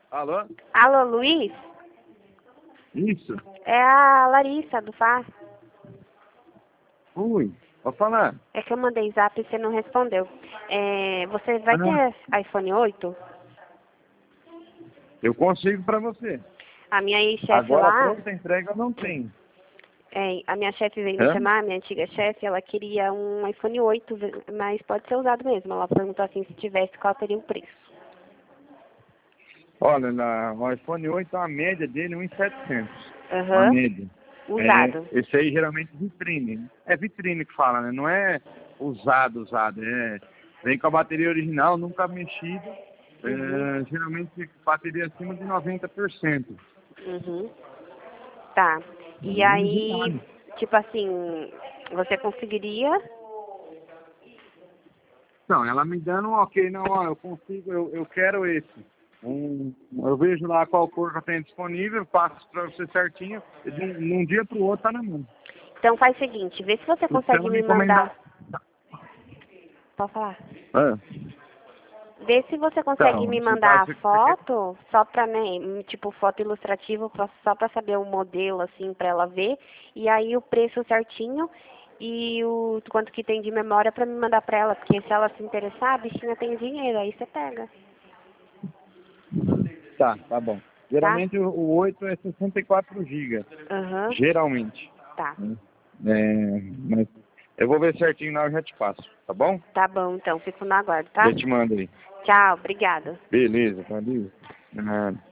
Alô? Alô, Luiz? Isso? É a Larissa, do FAR. Ui, vou falar. É que eu mandei zap e você não respondeu. Você vai ter iPhone 8? Eu consigo pra você. A minha ex-chefe Agora, lá, pronta entrega eu não tenho. a minha chefe veio me Hã? chamar, a minha antiga chefe, ela queria um iPhone 8, mas pode ser usado mesmo. Ela perguntou assim, se tivesse, qual seria o preço. Olha, no iPhone 8 a média dele é 1.700. Uma Aham. média. Usado. Esse aí geralmente vitrine. É vitrine que fala, né? Não é usado. Vem com a bateria original, nunca mexida. Uhum. Geralmente bateria acima de 90%. Uhum. Tá. E Não é aí, gelado. tipo assim, você conseguiria? Não, ela me dando um ok, não, ó, eu consigo, eu quero esse. Eu vejo lá qual cor que eu tenho disponível, passo para você certinho, e de um dia para o outro tá na mão. Então faz o seguinte, vê se você Se consegue ela me me encomendar. mandar. Pode falar. Ah, Vê se você consegue então, me no caso, mandar a foto, só pra, né, tipo, foto ilustrativa, só pra saber o modelo, assim, pra ela ver. E aí o preço certinho e o quanto que tem de memória pra me mandar pra ela. Porque se ela se interessar, a bichinha tem dinheiro, aí você pega, tá bom. tá? Geralmente o 8 é 64 GB, Aham, geralmente. tá. Né? Mas eu vou ver certinho lá, eu já te passo, tá bom? Tá bom, então, fico no aguardo, tá? Já te mando aí. Tchau, obrigada. Beleza, valeu. De nada.